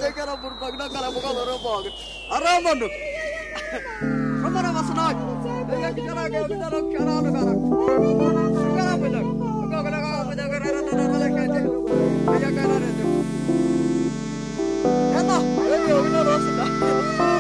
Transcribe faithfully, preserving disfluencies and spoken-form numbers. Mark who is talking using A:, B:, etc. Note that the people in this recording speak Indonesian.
A: saya kira berbagi kalau bukan orang bagi. Arah mana? Kemana mas nak? Dia kita lagi kita lagi cara apa cara? Cara apa nak? Kau kena kau apa cara cara cara cara kerja? Kerja kerja itu. Enak, ini orang orang sudah.